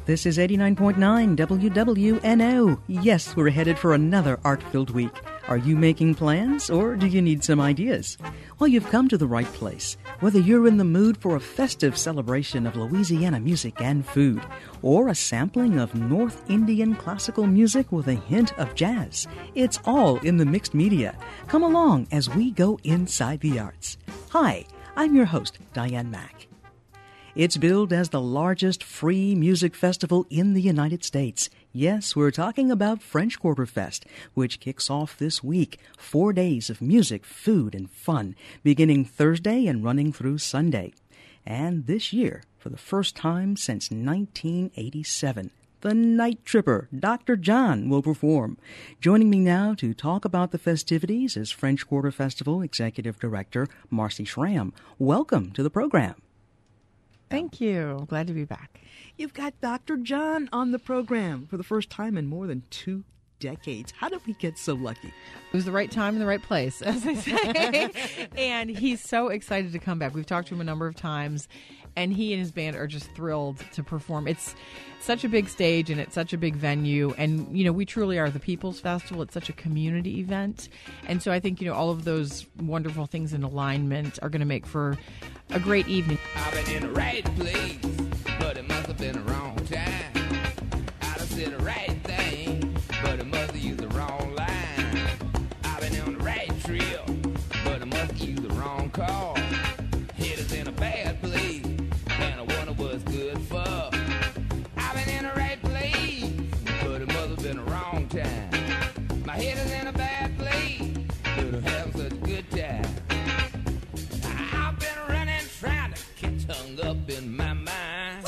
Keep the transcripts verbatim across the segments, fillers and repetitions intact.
This is eighty-nine point nine W W N O. Yes, we're headed for another art-filled week. Are you making plans, or do you need some ideas? Well, you've come to the right place. Whether you're in the mood for a festive celebration of Louisiana music and food, or a sampling of North Indian classical music with a hint of jazz, it's all in the mixed media. Come along as we go inside the arts. Hi, I'm your host, Diane Mack. It's billed as the largest free music festival in the United States. Yes, we're talking about French Quarter Fest, which kicks off this week. Four days of music, food, and fun, beginning Thursday and running through Sunday. And this year, for the first time since nineteen eighty-seven, the Night Tripper, Doctor John, will perform. Joining me now to talk about the festivities is French Quarter Festival Executive Director Marcy Schramm. Welcome to the program. Thank you. Glad to be back. You've got Doctor John on the program for the first time in more than two decades. How did we get so lucky? It was the right time and the right place, as they say. And he's so excited to come back. We've talked to him a number of times, and he and his band are just thrilled to perform. It's such a big stage, and it's such a big venue. And, you know, we truly are the People's Festival. It's such a community event. And so I think, you know, all of those wonderful things in alignment are going to make for a great evening. I've been in the right place, but it must have been the wrong time. I done said the right thing, but it must have used the wrong line. I've been on the right trail, but it must have used the wrong call. Head is in a bad place, and I wonder what's good for. I've been in the right place, but it must have been the wrong time. My head is in a bad place, but I'm having such a good time. I've been running, trying to get hung up in my mind.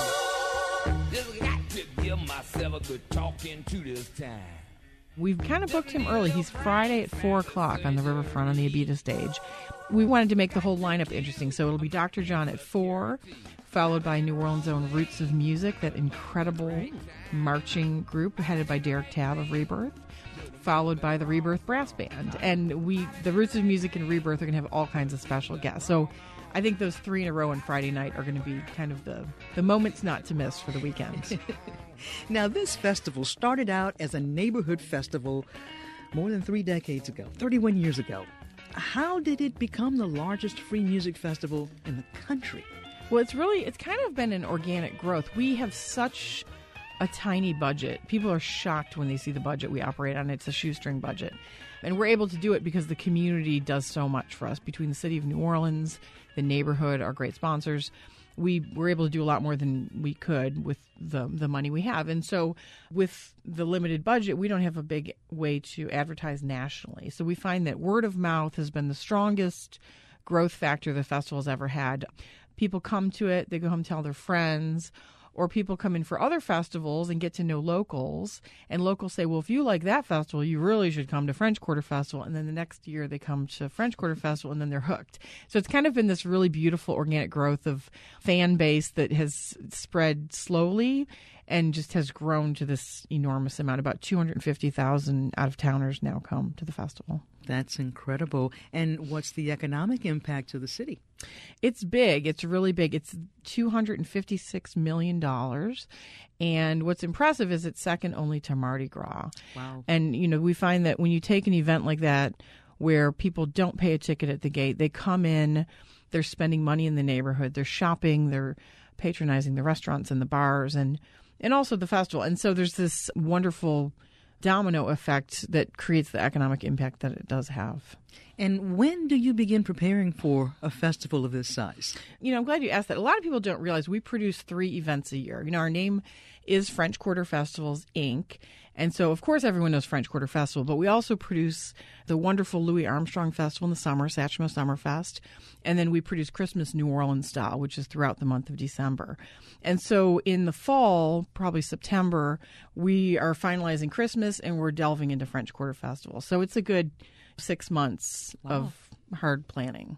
Just got to give myself a good talking to this time. We've kind of booked him early. He's Friday at four o'clock on the riverfront on the Abita stage. We wanted to make the whole lineup interesting, so it'll be Doctor John at four, followed by New Orleans' own Roots of Music, that incredible marching group headed by Derek Tabb of Rebirth, followed by the Rebirth Brass Band. And we, the Roots of Music and Rebirth are going to have all kinds of special guests. So I think those three in a row on Friday night are going to be kind of the, the moments not to miss for the weekend. Now, this festival started out as a neighborhood festival more than three decades ago, thirty-one years ago. How did it become the largest free music festival in the country? Well, it's really, it's kind of been an organic growth. We have such a tiny budget. People are shocked when they see the budget we operate on. It's a shoestring budget. And we're able to do it because the community does so much for us. Between the city of New Orleans, the neighborhood, our great sponsors, we were able to do a lot more than we could with the the money we have. And so with the limited budget, we don't have a big way to advertise nationally. So we find that word of mouth has been the strongest growth factor the festival's ever had. People come to it, they go home and tell their friends, or people come in for other festivals and get to know locals, and locals say, well, if you like that festival, you really should come to French Quarter Festival. And then the next year they come to French Quarter Festival, and then they're hooked. So it's kind of been this really beautiful organic growth of fan base that has spread slowly and just has grown to this enormous amount. About two hundred fifty thousand out-of-towners now come to the festival. That's incredible. And what's the economic impact to the city? It's big. It's really big. It's two hundred fifty-six million dollars. And what's impressive is it's second only to Mardi Gras. Wow. And, you know, we find that when you take an event like that where people don't pay a ticket at the gate, they come in, they're spending money in the neighborhood, they're shopping, they're patronizing the restaurants and the bars and, and also the festival. And so there's this wonderful domino effect that creates the economic impact that it does have. And when do you begin preparing for a festival of this size? You know, I'm glad you asked that. A lot of people don't realize we produce three events a year. You know, our name is French Quarter Festivals, Incorporated. And so, of course, everyone knows French Quarter Festival, but we also produce the wonderful Louis Armstrong Festival in the summer, Satchmo Summerfest. And then we produce Christmas New Orleans style, which is throughout the month of December. And so in the fall, probably September, we are finalizing Christmas and we're delving into French Quarter Festival. So it's a good six months wow. of hard planning.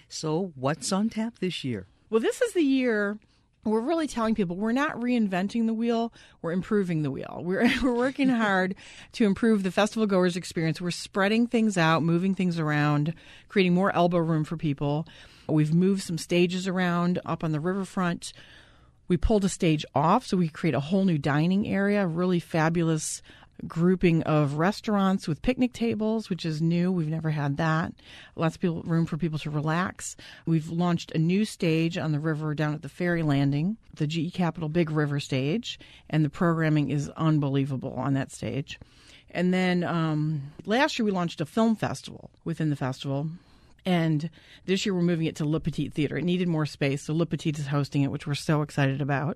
So what's on tap this year? Well, this is the year we're really telling people we're not reinventing the wheel, we're improving the wheel. We're we're working hard to improve the festival goers' experience. We're spreading things out, moving things around, creating more elbow room for people. We've moved some stages around up on the riverfront. We pulled a stage off so we could create a whole new dining area, really fabulous grouping of restaurants with picnic tables, which is new. We've never had that. Lots of people, room for people to relax. We've launched a new stage on the river down at the ferry landing, the G E Capital Big River stage, and the programming is unbelievable on that stage. And then um, last year we launched a film festival within the festival. And this year we're moving it to Le Petit Theater. It needed more space, so Le Petit is hosting it, which we're so excited about.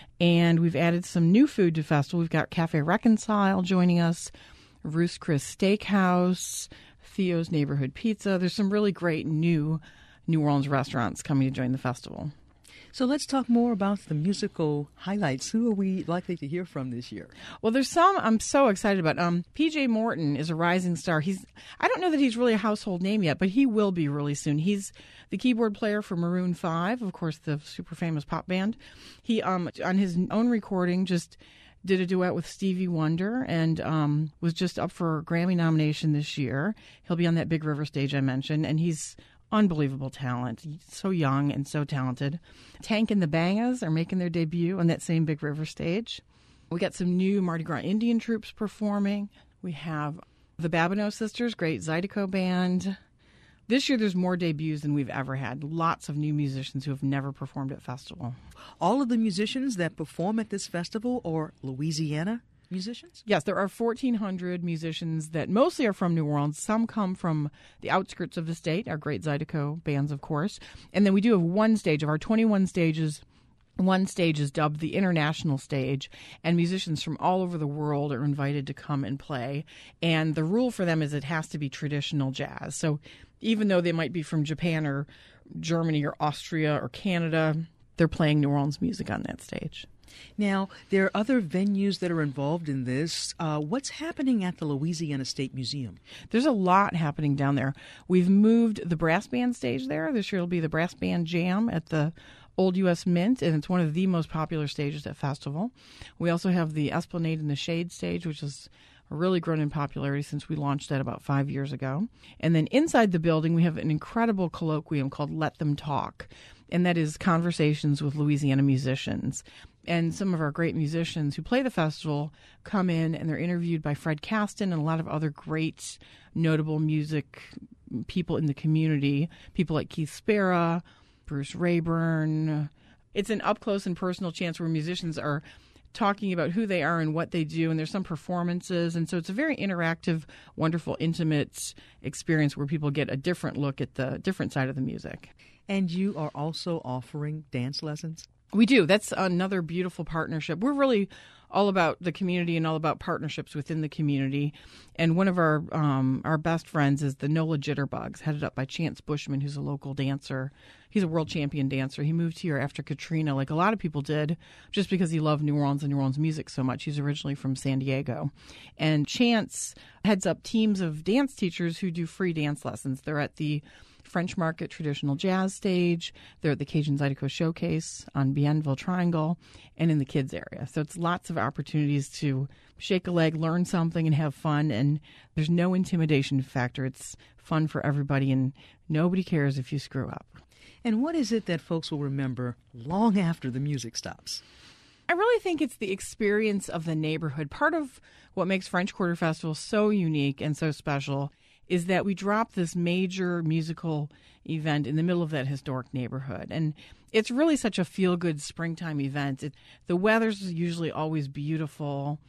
And we've added some new food to the festival. We've got Cafe Reconcile joining us, Ruth's Chris Steakhouse, Theo's Neighborhood Pizza. There's some really great new New Orleans restaurants coming to join the festival. So let's talk more about the musical highlights. Who are we likely to hear from this year? Well, there's some I'm so excited about. Um, P J Morton is a rising star. He's I don't know that he's really a household name yet, but he will be really soon. He's the keyboard player for Maroon five, of course, the super famous pop band. He, um, on his own recording, just did a duet with Stevie Wonder and um, was just up for a Grammy nomination this year. He'll be on that Big River stage I mentioned, and he's unbelievable talent. He's so young and so talented. Tank and the Bangas are making their debut on that same Big River stage. We got some new Mardi Gras Indian troops performing. We have the Babineau Sisters, great Zydeco band. This year there's more debuts than we've ever had. Lots of new musicians who have never performed at festival. All of the musicians that perform at this festival are Louisiana musicians? Yes, there are fourteen hundred musicians that mostly are from New Orleans. Some come from the outskirts of the state, our great Zydeco bands, of course. And then we do have one stage of our twenty-one stages. One stage is dubbed the International Stage, and musicians from all over the world are invited to come and play. And the rule for them is it has to be traditional jazz. So even though they might be from Japan or Germany or Austria or Canada, they're playing New Orleans music on that stage. Now, there are other venues that are involved in this. Uh, what's happening at the Louisiana State Museum? There's a lot happening down there. We've moved the brass band stage there. This year it'll be the Brass Band Jam at the Old U S Mint, and it's one of the most popular stages at festival. We also have the Esplanade and the Shade stage, which has really grown in popularity since we launched that about five years ago. And then inside the building, we have an incredible colloquium called Let Them Talk, and that is conversations with Louisiana musicians. And some of our great musicians who play the festival come in and they're interviewed by Fred Caston and a lot of other great notable music people in the community, people like Keith Sparrow, Bruce Rayburn. It's an up-close and personal chance where musicians are talking about who they are and what they do, and there's some performances. And so it's a very interactive, wonderful, intimate experience where people get a different look at the different side of the music. And you are also offering dance lessons? We do. That's another beautiful partnership. We're really all about the community and all about partnerships within the community. And one of our um, our best friends is the NOLA Jitterbugs, headed up by Chance Bushman, who's a local dancer. He's a world champion dancer. He moved here after Katrina, like a lot of people did, just because he loved New Orleans and New Orleans music so much. He's originally from San Diego. And Chance heads up teams of dance teachers who do free dance lessons. They're at the French Market Traditional Jazz Stage. They're at the Cajun Zydeco Showcase on Bienville Triangle and in the kids area. So it's lots of opportunities to shake a leg, learn something, and have fun. And there's no intimidation factor. It's fun for everybody, and nobody cares if you screw up. And what is it that folks will remember long after the music stops? I really think it's the experience of the neighborhood. Part of what makes French Quarter Festival so unique and so special is that we drop this major musical event in the middle of that historic neighborhood. And it's really such a feel-good springtime event. It, the weather's usually always beautiful.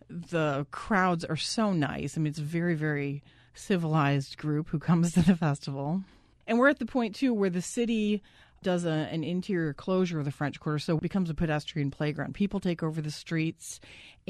The crowds are so nice. I mean, it's a very, very civilized group who comes to the festival. And we're at the point, too, where the city does a, an interior closure of the French Quarter, so it becomes a pedestrian playground. People take over the streets,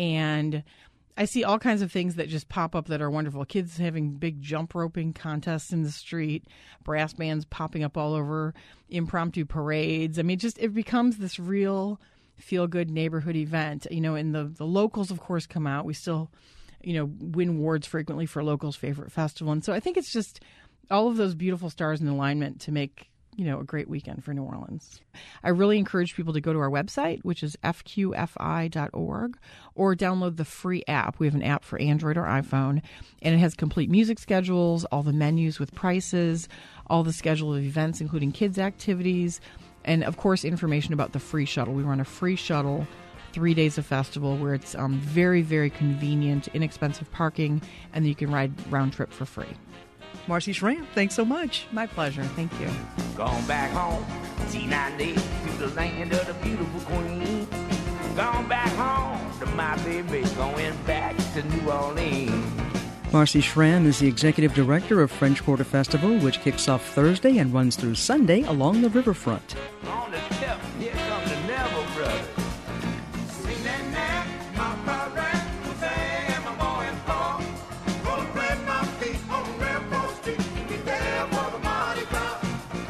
and I see all kinds of things that just pop up that are wonderful. Kids having big jump roping contests in the street, brass bands popping up all over, impromptu parades. I mean, just it becomes this real feel-good neighborhood event. You know, and the, the locals, of course, come out. We still, you know, win awards frequently for locals' favorite festival. And so I think it's just all of those beautiful stars in alignment to make, you know, a great weekend for New Orleans. I really encourage people to go to our website, which is f q f i dot org, or download the free app. We have an app for Android or iPhone, and it has complete music schedules, all the menus with prices, all the schedule of events, including kids' activities, And, of course, information about the free shuttle. We run a free shuttle, three days of festival, where it's um, very, very convenient, inexpensive parking, and you can ride round trip for free. Marcy Schramm, thanks so much. My pleasure. Thank you. Gone back home, T ninety to the land of the beautiful queen. Gone back home to my baby, going back to New Orleans. Marcy Schramm is the executive director of French Quarter Festival, which kicks off Thursday and runs through Sunday along the riverfront. On the tip, here come the Neville Brothers. Sing that now, my program, say my boy and Paul. Gonna plant my feet on Rampart Street, be there for the Mardi Gras.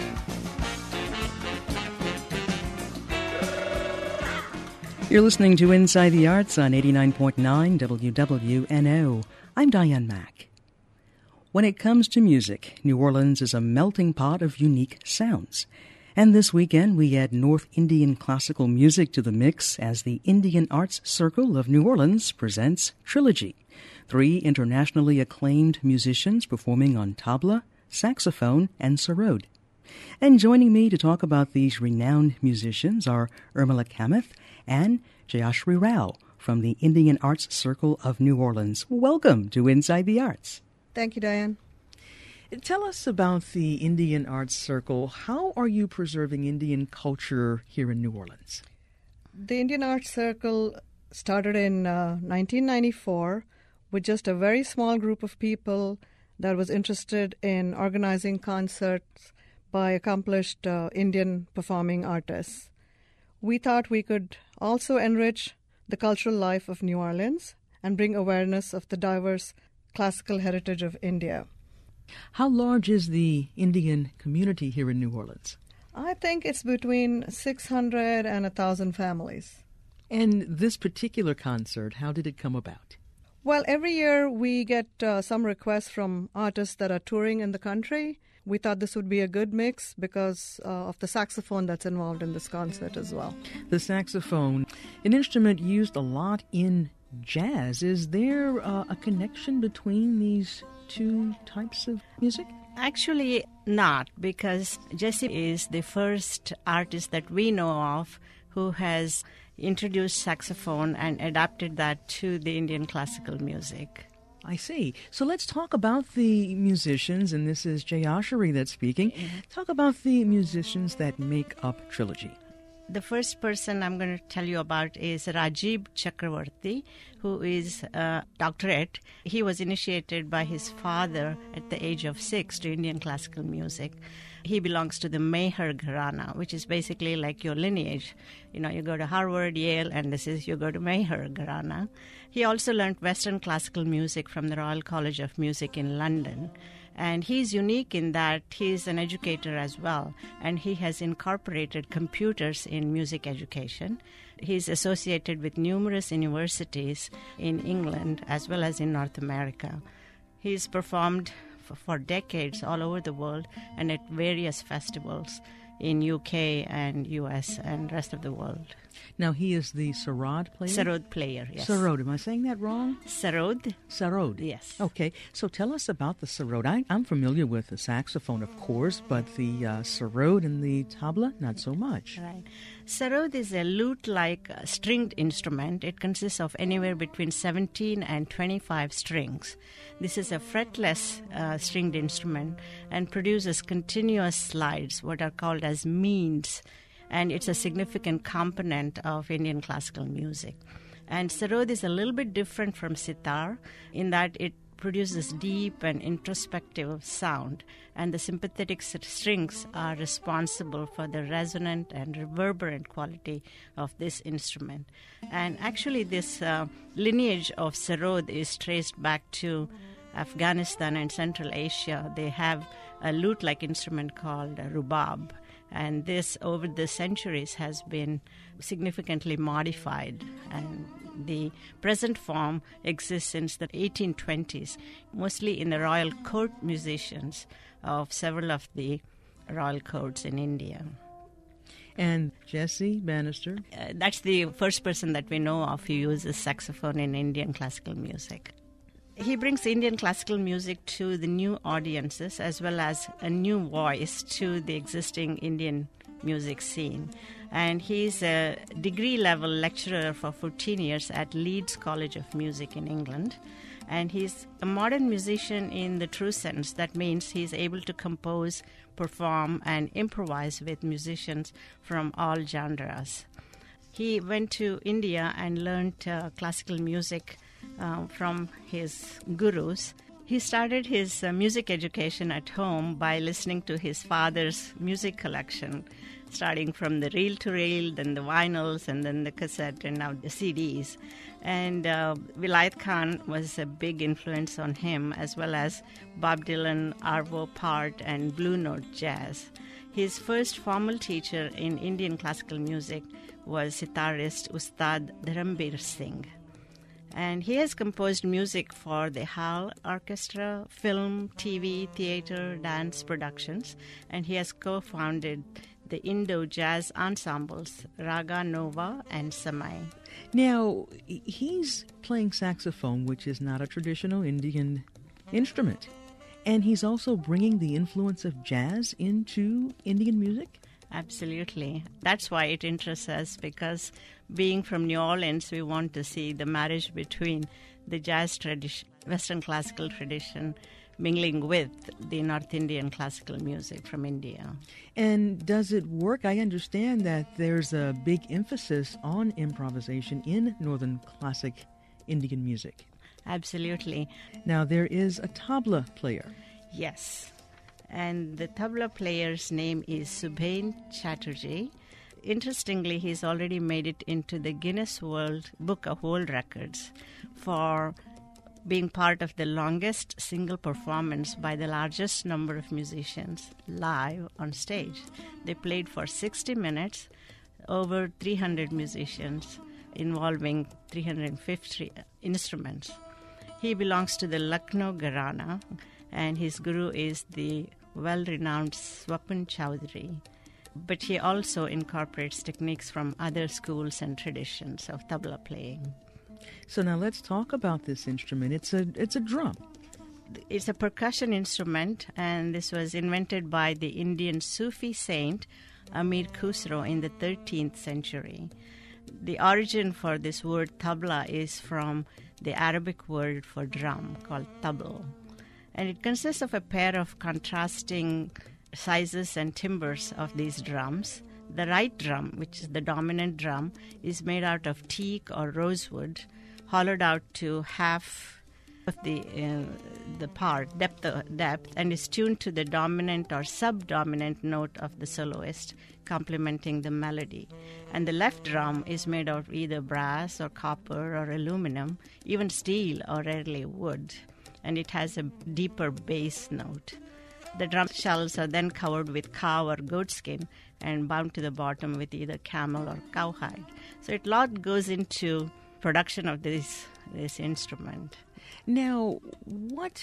You're listening to Inside the Arts on eighty-nine point nine W W N O. I'm Diane Mack. When it comes to music, New Orleans is a melting pot of unique sounds. And this weekend, we add North Indian classical music to the mix as the Indian Arts Circle of New Orleans presents Trilogy, three internationally acclaimed musicians performing on tabla, saxophone, and sarod. And joining me to talk about these renowned musicians are Urmila Kamath and Jayashri Rao from the Indian Arts Circle of New Orleans. Welcome to Inside the Arts. Thank you, Diane. Tell us about the Indian Arts Circle. How are you preserving Indian culture here in New Orleans? The Indian Arts Circle started in uh, nineteen ninety-four with just a very small group of people that was interested in organizing concerts by accomplished uh, Indian performing artists. We thought we could also enrich the cultural life of New Orleans and bring awareness of the diverse classical heritage of India. How large is the Indian community here in New Orleans? I think it's between six hundred and one thousand families. And this particular concert, how did it come about? Well, every year we get uh, some requests from artists that are touring in the country. We thought this would be a good mix because uh, of the saxophone that's involved in this concert as well. The saxophone, an instrument used a lot in jazz. Is there uh, a connection between these two types of music? Actually not, because Jesse is the first artist that we know of who has introduced saxophone and adapted that to the Indian classical music. I see. So let's talk about the musicians, and this is Jayashri that's speaking. Talk about the musicians that make up Trilogy. The first person I'm going to tell you about is Rajiv Chakravarti, who is a doctorate. He was initiated by his father at the age of six to Indian classical music. He belongs to the Meher Gharana, which is basically like your lineage. You know, you go to Harvard, Yale, and this is you go to Meher Gharana. He also learned Western classical music from the Royal College of Music in London. And he's unique in that he's an educator as well, and he has incorporated computers in music education. He's associated with numerous universities in England as well as in North America. He's performed for, for decades all over the world and at various festivals in U K and U S and rest of the world. Now, he is the sarod player? Sarod player, yes. Sarod. Am I saying that wrong? Sarod. Sarod. Yes. Okay. So tell us about the sarod. I, I'm familiar with the saxophone, of course, but the uh, sarod and the tabla, not so much. Right. Sarod is a lute-like uh, stringed instrument. It consists of anywhere between seventeen and twenty-five strings. This is a fretless uh, stringed instrument and produces continuous slides, what are called as means. And it's a significant component of Indian classical music. And sarod is a little bit different from sitar in that it produces deep and introspective sound, and the sympathetic strings are responsible for the resonant and reverberant quality of this instrument. And actually this uh, lineage of sarod is traced back to Afghanistan and Central Asia. They have a lute-like instrument called rubab. And this, over the centuries, has been significantly modified. And the present form exists since the eighteen twenties, mostly in the royal court musicians of several of the royal courts in India. And Jesse Bannister? Uh, that's the first person that we know of who uses saxophone in Indian classical music. He brings Indian classical music to the new audiences as well as a new voice to the existing Indian music scene. And he's a degree-level lecturer for fourteen years at Leeds College of Music in England. And he's a modern musician in the true sense. That means he's able to compose, perform, and improvise with musicians from all genres. He went to India and learned uh, classical music uh, from his gurus. He started his uh, music education at home by listening to his father's music collection, starting from the reel-to-reel, then the vinyls, and then the cassette, and now the C Ds. And uh, Vilayat Khan was a big influence on him, as well as Bob Dylan, Arvo Part, and Blue Note Jazz. His first formal teacher in Indian classical music was sitarist Ustad Dharambir Singh. And he has composed music for the Hall Orchestra, film, T V, theater, dance productions, and he has co-founded the Indo-Jazz ensembles Raga Nova and Samay. Now, he's playing saxophone, which is not a traditional Indian instrument, and he's also bringing the influence of jazz into Indian music? Absolutely. That's why it interests us, because being from New Orleans, we want to see the marriage between the jazz tradition, Western classical tradition, mingling with the North Indian classical music from India. And does it work? I understand that there's a big emphasis on improvisation in Northern classic Indian music. Absolutely. Now, there is a tabla player. Yes. And the tabla player's name is Subhain Chatterjee. Interestingly, he's already made it into the Guinness World Book of World Records for being part of the longest single performance by the largest number of musicians live on stage. They played for sixty minutes, over three hundred musicians, involving three hundred fifty instruments. He belongs to the Lucknow Gharana, and his guru is the well-renowned Swapan Chowdhury. But he also incorporates techniques from other schools and traditions of tabla playing. So now let's talk about this instrument. It's a it's a drum. It's a percussion instrument, and this was invented by the Indian Sufi saint Amir Khusro in the thirteenth century. The origin for this word tabla is from the Arabic word for drum called tabl, and it consists of a pair of contrasting sizes and timbers of these drums. The right drum, which is the dominant drum, is made out of teak or rosewood, hollowed out to half of the uh, the part, depth, depth, and is tuned to the dominant or subdominant note of the soloist, complementing the melody. And the left drum is made of either brass or copper or aluminum, even steel or rarely wood, and it has a deeper bass note. The drum shells are then covered with cow or goat skin and bound to the bottom with either camel or cowhide. So a lot goes into production of this this instrument. Now, what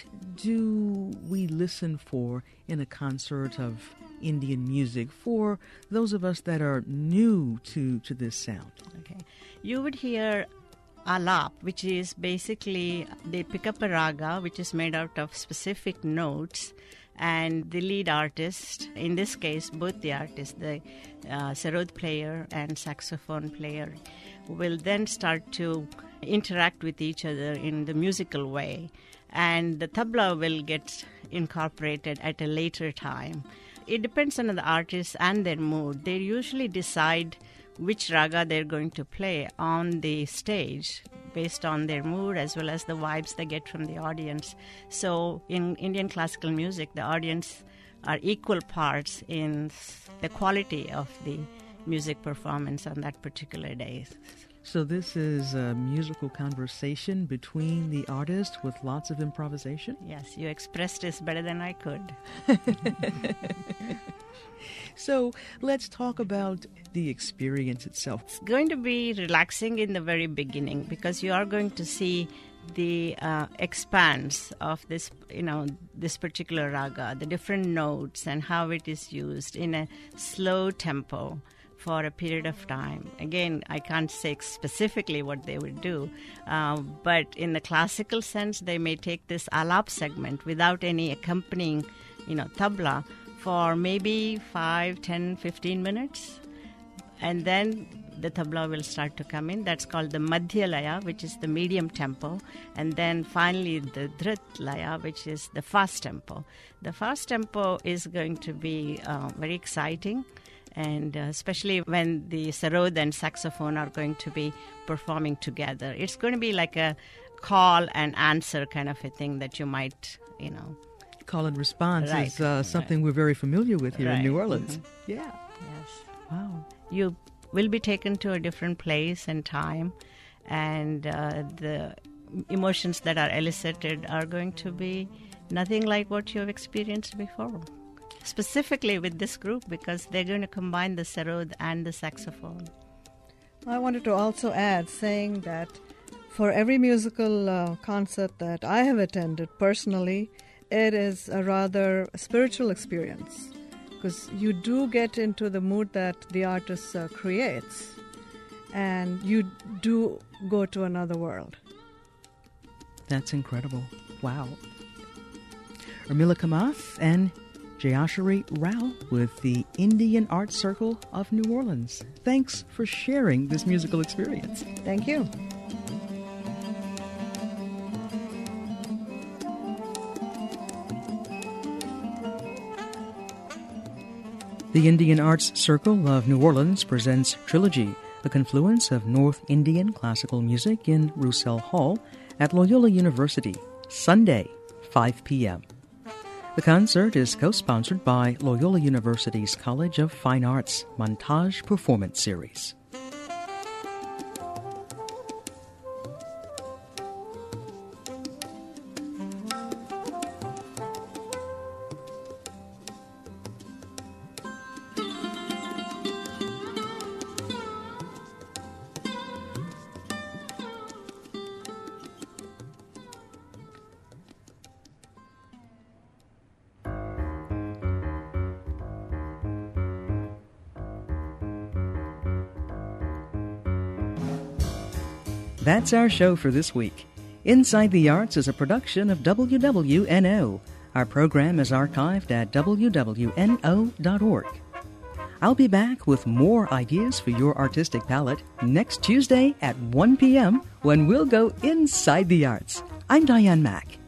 do we listen for in a concert of Indian music for those of us that are new to, to this sound? Okay, you would hear alap, which is basically they pick up a raga, which is made out of specific notes, and the lead artist, in this case both the artists, the uh, sarod player and saxophone player, will then start to interact with each other in the musical way, and the tabla will get incorporated at a later time. It depends on the artist and their mood. They usually decide which raga they're going to play on the stage based on their mood as well as the vibes they get from the audience. So in Indian classical music, the audience are equal parts in the quality of the music performance on that particular day. So this is a musical conversation between the artist with lots of improvisation? Yes, you expressed this better than I could. So let's talk about the experience itself. It's going to be relaxing in the very beginning because you are going to see the uh, expanse of this, you know, this particular raga, the different notes and how it is used in a slow tempo for a period of time. Again, I can't say specifically what they would do, uh, but in the classical sense, they may take this alap segment without any accompanying, you know, tabla for maybe five, ten, fifteen minutes. And then the tabla will start to come in. That's called the Madhya Laya, which is the medium tempo. And then finally the Dhrit Laya, which is the fast tempo. The fast tempo is going to be uh, very exciting. And uh, especially when the sarod and saxophone are going to be performing together. It's going to be like a call and answer kind of a thing that you might, you know. Call and response Right. is uh, something Right. we're very familiar with here in Right. New Orleans. Mm-hmm. Yeah. Yes. Wow. You will be taken to a different place and time, and uh, the emotions that are elicited are going to be nothing like what you have experienced before. Specifically with this group, because they're going to combine the sarod and the saxophone. I wanted to also add, saying that for every musical uh, concert that I have attended personally, it is a rather spiritual experience, because you do get into the mood that the artist uh, creates, and you do go to another world. That's incredible. Wow. Urmila Kamath and Jayashri Rao with the Indian Art Circle of New Orleans. Thanks for sharing this musical experience. Thank you. The Indian Arts Circle of New Orleans presents Trilogy, the confluence of North Indian classical music in Roussel Hall at Loyola University, Sunday, five p.m. The concert is co-sponsored by Loyola University's College of Fine Arts Montage Performance Series. That's our show for this week. Inside the Arts is a production of W W N O. Our program is archived at w w n o dot org. I'll be back with more ideas for your artistic palette next Tuesday at one p.m. when we'll go inside the arts. I'm Diane Mack.